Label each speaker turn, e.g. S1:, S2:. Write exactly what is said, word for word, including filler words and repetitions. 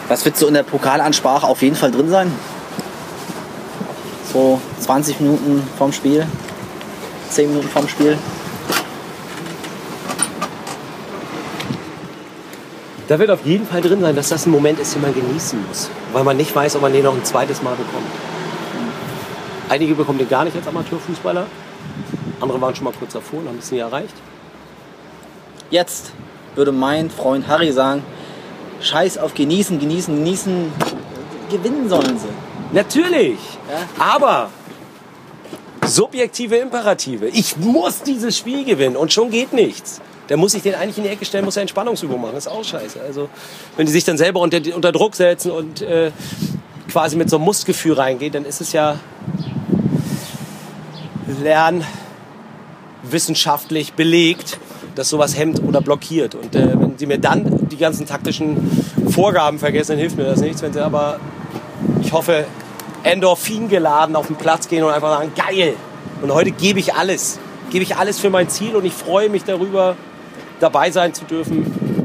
S1: Was wird so in der Pokalansprache auf jeden Fall drin sein? So zwanzig Minuten vorm Spiel, zehn Minuten vorm Spiel.
S2: Da wird auf jeden Fall drin sein, dass das ein Moment ist, den man genießen muss. Weil man nicht weiß, ob man den noch ein zweites Mal bekommt. Einige bekommen den gar nicht als Amateurfußballer. Andere waren schon mal kurz davor und haben es nie erreicht.
S1: Jetzt würde mein Freund Harry sagen, scheiß auf genießen, genießen, genießen, gewinnen sollen sie.
S2: Natürlich,
S1: Ja?
S2: aber subjektive Imperative. Ich muss dieses Spiel gewinnen und schon geht nichts. Da muss ich den eigentlich in die Ecke stellen, muss er Entspannungsübung machen. Das ist auch scheiße. Also, wenn die sich dann selber unter, unter Druck setzen und äh, quasi mit so einem Mustgefühl reingehen, dann ist es ja lernwissenschaftlich belegt, dass sowas hemmt oder blockiert. Und äh, wenn sie mir dann die ganzen taktischen Vorgaben vergessen, dann hilft mir das nichts. Wenn sie aber, ich hoffe, Endorphin geladen auf den Platz gehen und einfach sagen, geil. Und heute gebe ich alles. Gebe ich alles für mein Ziel und ich freue mich darüber, dabei sein zu dürfen.